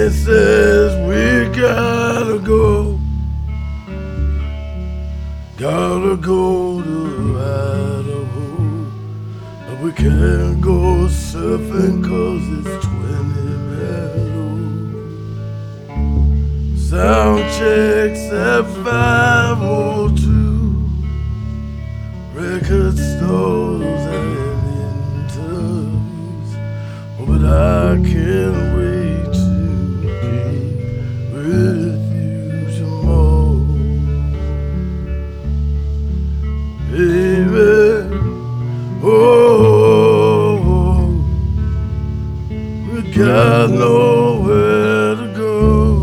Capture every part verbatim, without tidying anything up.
they says we gotta go, gotta go to Idaho, but we can't go surfing 'cause it's twenty below. Sound checks at five oh two, record stores and interviews, oh, but I can't wait to be with you tomorrow, baby. Oh, we got nowhere to go.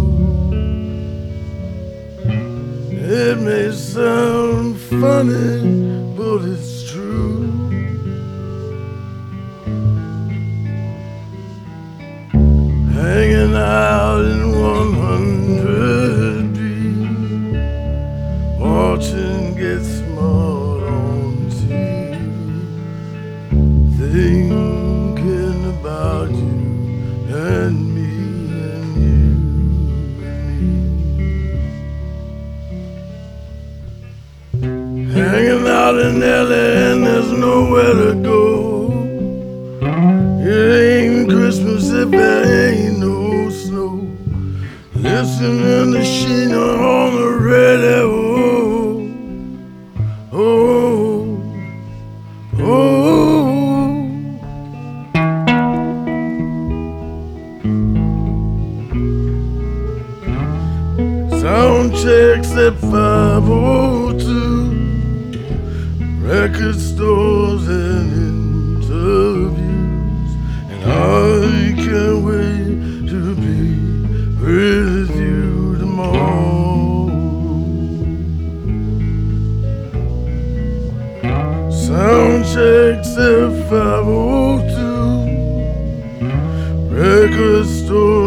It may sound funny, but it's true. Hanging out in one hundred B, watching Get Smart on T V, thinking about you and me and you and me. Hanging out in L A and there's nowhere to go. It ain't Christmas if there ain't no snow. Listening to Sheena on the radio. Oh, oh. Sound checks at five oh two, record stores and interviews, and I can't wait to be with you tomorrow. Sound checks at five oh two, record stores